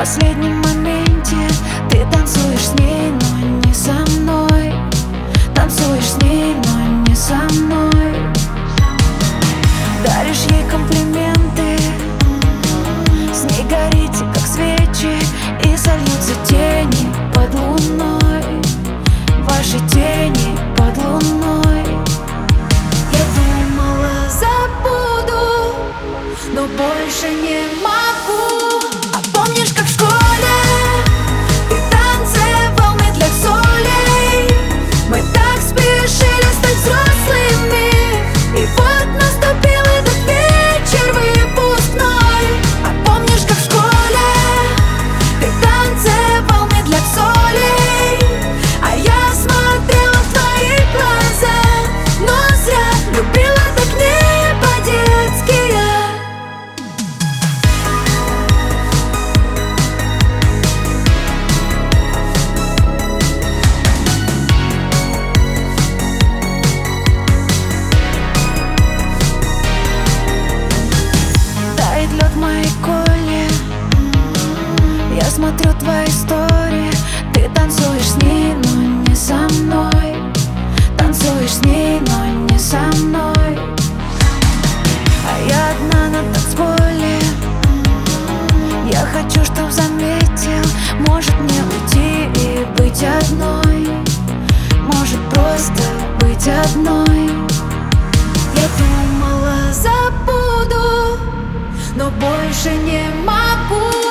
последнем моменте ты танцуешь с ней, но не со мной. Танцуешь с ней, но не со мной. Даришь ей комплименты, с ней горите, как свечи, и сольются тени под луной. Ваши тени под луной. Я думала, забуду, но больше не могу. А помнишь, как в школе ты танцевал медляк солей? Мы так спешили стать взрослыми, и вот наступил этот вечер выпускной. А помнишь, как в школе ты танцевал медляк солей? А я смотрела в твои глаза, но зря любила так не по-детски я. Тает лед в моей коле, я смотрю твои истории. Ты танцуешь с ней, но не со мной. Танцуешь с ней, но не со мной. А я одна на танцполе. Я хочу, чтоб заметил. Может мне уйти и быть одной. Может просто быть одной. Я думала, забуду, но больше не могу.